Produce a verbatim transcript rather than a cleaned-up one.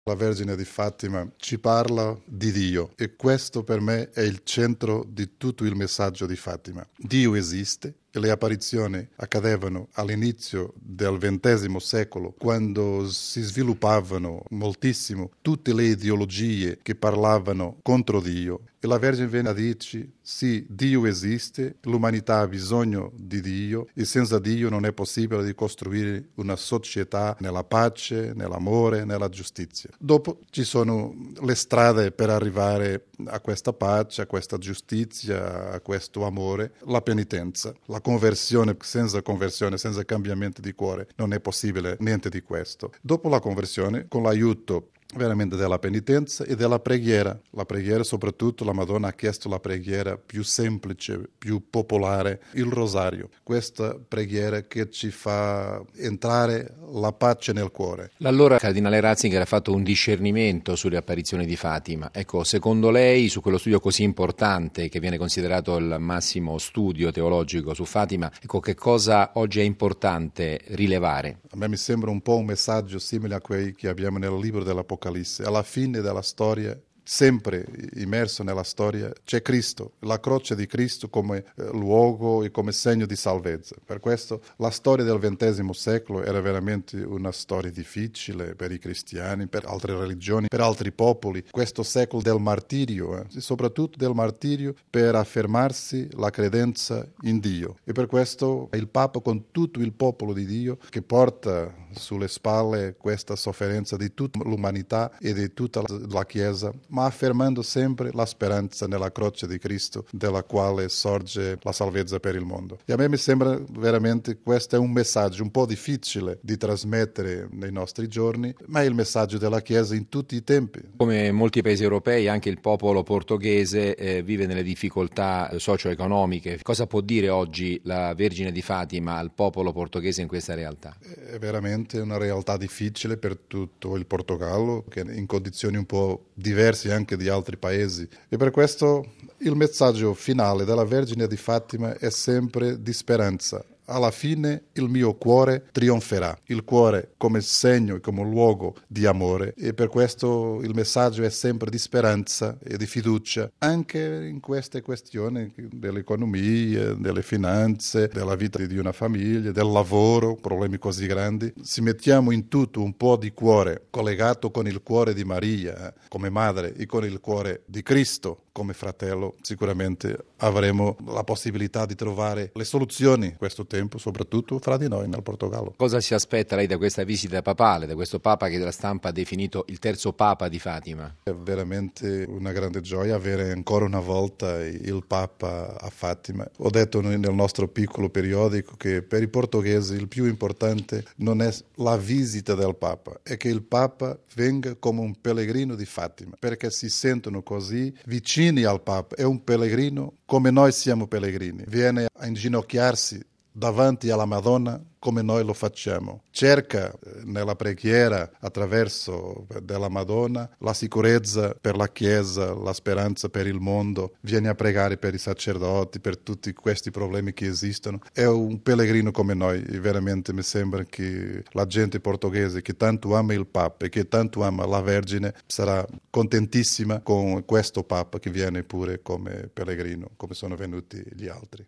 La Vergine di Fatima ci parla di Dio e questo per me è il centro di tutto il messaggio di Fatima. Dio esiste e le apparizioni accadevano all'inizio del ventesimo secolo, quando si sviluppavano moltissimo tutte le ideologie che parlavano contro Dio. E la Vergine viene a dirci, sì, Dio esiste, l'umanità ha bisogno di Dio e senza Dio non è possibile di costruire una società nella pace, nell'amore, nella giustizia. Dopo ci sono le strade per arrivare a questa pace, a questa giustizia, a questo amore, la penitenza, la conversione. Senza conversione, senza cambiamento di cuore non è possibile niente di questo. Dopo la conversione, con l'aiuto veramente della penitenza e della preghiera. La preghiera, soprattutto la Madonna ha chiesto la preghiera più semplice, più popolare, il rosario. Questa preghiera che ci fa entrare la pace nel cuore. L'allora cardinale Ratzinger ha fatto un discernimento sulle apparizioni di Fatima. Ecco, secondo lei, su quello studio così importante che viene considerato il massimo studio teologico su Fatima, ecco, che cosa oggi è importante rilevare? A me mi sembra un po' un messaggio simile a quei che abbiamo nel libro dell'Apocalisse. Alla fine della storia, sempre immerso nella storia, c'è Cristo, la croce di Cristo come eh, luogo e come segno di salvezza. Per questo la storia del ventesimo secolo era veramente una storia difficile per i cristiani, per altre religioni, per altri popoli. Questo secolo del martirio, eh, soprattutto del martirio per affermarsi la credenza in Dio. E per questo il Papa, con tutto il popolo di Dio, che porta sulle spalle questa sofferenza di tutta l'umanità e di tutta la Chiesa, ma affermando sempre la speranza nella croce di Cristo, dalla quale sorge la salvezza per il mondo. E a me mi sembra veramente questo è un messaggio un po' difficile di trasmettere nei nostri giorni, ma è il messaggio della Chiesa in tutti i tempi. Come molti paesi europei, anche il popolo portoghese eh, vive nelle difficoltà socio-economiche. Cosa può dire oggi la Vergine di Fatima al popolo portoghese in questa realtà? È veramente una realtà difficile per tutto il Portogallo, che è in condizioni un po' diverse anche di altri paesi. E per questo il messaggio finale della Vergine di Fatima è sempre di speranza. Alla fine il mio cuore trionferà, il cuore come segno e come luogo di amore, e per questo il messaggio è sempre di speranza e di fiducia, anche in queste questioni dell'economia, delle finanze, della vita di una famiglia, del lavoro, problemi così grandi. Se mettiamo in tutto un po' di cuore, collegato con il cuore di Maria eh, come madre e con il cuore di Cristo come fratello, sicuramente avremo la possibilità di trovare le soluzioni in questo tempo, soprattutto fra di noi nel Portogallo. Cosa si aspetta lei da questa visita papale, da questo Papa che la stampa ha definito il terzo Papa di Fatima? È veramente una grande gioia avere ancora una volta il Papa a Fatima. Ho detto nel nostro piccolo periodico che per i portoghesi il più importante non è la visita del Papa, è che il Papa venga come un pellegrino di Fatima, perché si sentono così vicini al Papa. È un pellegrino come noi siamo pellegrini, viene a inginocchiarsi davanti alla Madonna come noi lo facciamo. Cerca nella preghiera attraverso della Madonna la sicurezza per la Chiesa, la speranza per il mondo, viene a pregare per i sacerdoti, per tutti questi problemi che esistono. È un pellegrino come noi e veramente mi sembra che la gente portoghese che tanto ama il Papa e che tanto ama la Vergine sarà contentissima con questo Papa che viene pure come pellegrino, come sono venuti gli altri.